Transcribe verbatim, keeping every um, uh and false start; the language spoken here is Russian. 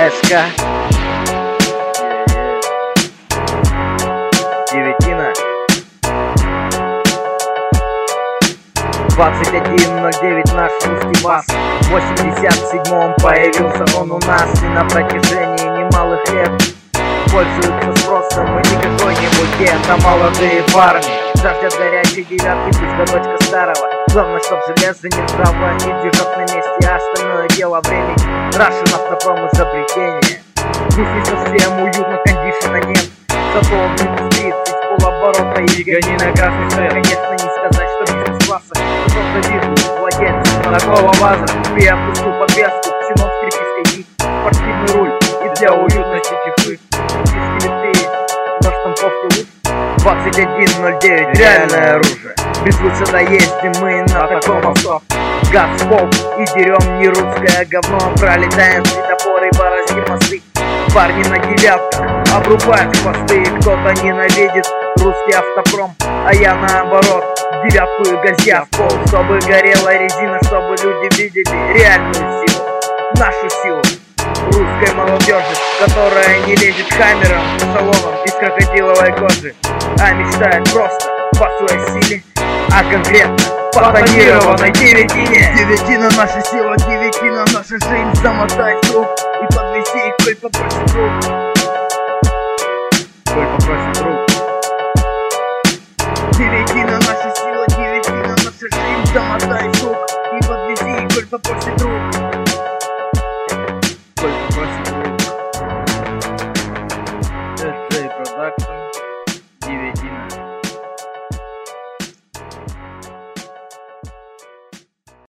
СК Девятина двадцать один ноль девять наш русский бас. В восемьдесят седьмом появился он у нас, и на протяжении немалых лет пользуются спросом. Мы не какой-нибудь дед, а молодые парни жаждет горячей девятки, пусть до дочка старого. Главное, чтоб железо не ржаво и движок на месте, а остальное дело времени. Russian Автопром изобретение. Здесь не совсем уютно, кондишена нет, зато в тридцать полоборота и гони на красный свет. Конечно, не сказать, что бизнес-класса, просто вижу владельца такого ваза. Тебе опустил подвеску, ксенон с перепиской и спортивный руль, и для уютности чехлы диски винты на штамповке лук. Двадцать один ноль девять реальное оружие, без выхода ездим мы на таком авто. Газ, пол и дерем не русское говно, пролетаем светофоры, бороздим мосты. Парни на девятках обрубают хвосты, кто-то ненавидит русский автопром, а я наоборот девятку и газя в пол, чтобы горела резина, чтобы люди видели реальную силу, нашу силу русской молодежи, которая не лезет хаммером по салонам из крокодиловой кожи, а мечтает просто по своей силе, а конкретно по тонированной девятине. Девятина наша сила, девятина наша жизнь. Замотай круг и подвеси, коль попросит друг. Коль попросит друг. Девятина наша сила, девятина наша жизнь. Замотай круг и подвеси, коль попросит друг.